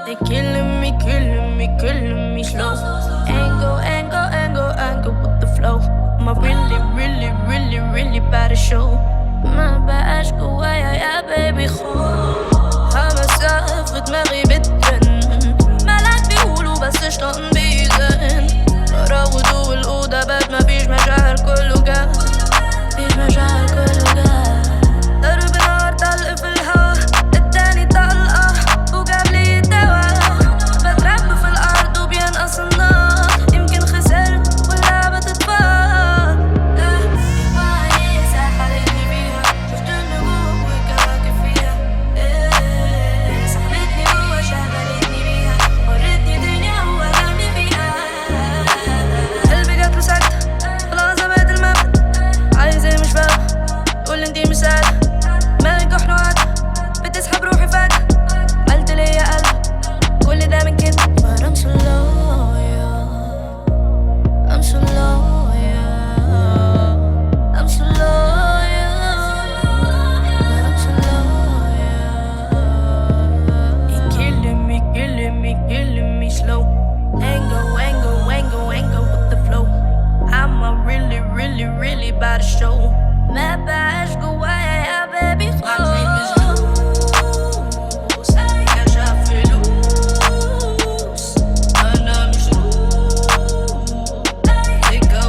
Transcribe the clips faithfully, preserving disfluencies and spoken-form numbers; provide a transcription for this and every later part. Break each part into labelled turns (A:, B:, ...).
A: They killing me, killing me, killing me slow. Angle, angle, angle, angle with the flow. My really, really, really, really bad show. ما بقاش جوايا يا بيبي خوف. همسة في دماغي بترن، ملاك بيقولوا بس شطان بيزن. راودوا الأوضة بات مفيش مشاعر كله جاف، مفيش مشاعر كله جاف. ضرب نار طلق في الهوا، اداني طلقة وجاب لي دوا. بترب في الأرض وبينقص النار، يمكن خسرت واللعبة تتفار. وعيني سحلتني بيها، شفت النجوم والكواكب فيها. سحبتني جوا شغلتني بيها، ورتني دنيا هو جنبي فيها. قلبي جاتله سكتة خلاص بقيت المبدأ. عايز ايه مش فاهمة، تقول انتي مش سعادة. دماغي جحر وعدة بتسحب روحي فجأة. عملت ليا قلب كل ده من كده. But I'm so loyal, I'm so loyal, I'm so loyal, but I'm so loyal. You're killing me, killing me, killing me slow. Angle, angle, angle, angle with the flow. I'm a really, really, really bad show. ما بقاش جوايا يا بيبي خوف. كشف فلوس أنا مش سكة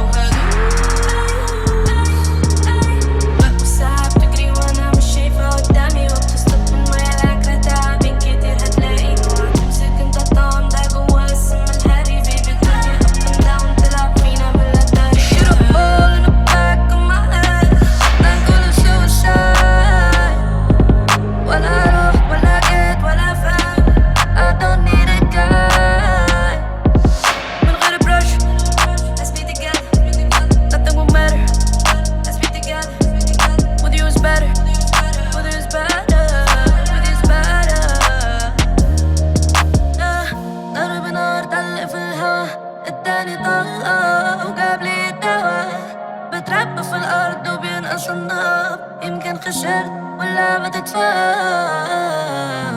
A: وهدوء. والساعة بتجري وأنا مش شايفة قدامي، وبتصطف من مية الأكل تعبين كتير هتلاقي. هتمسك انت الطعم ده جوا السم الهري. بيبي الدنيا up and down تلعب فينا بالأتاري. Shoot a ball in the back of my head. نقول suicide. ولا رحت ولا جيت ولا فاهم. I don't need a guy. من غير brush. Let's be together. Nothing will matter. Let's be together. With you is better. With you is better. With you is better. آه، ضرب نار طلق في الهوا، اداني طلقة وجاب لي دوا. بترب في الأرض وبينقص النار، يمكن خسرت واللعبة تتفار.